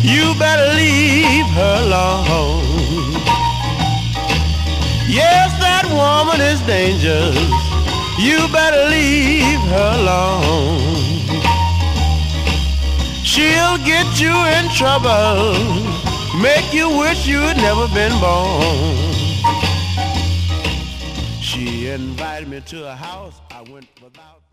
You better leave her alone. Yes, that woman is dangerous. You better leave her alone. She'll get you in trouble, make you wish you had never been born. She invited me to her house. I went without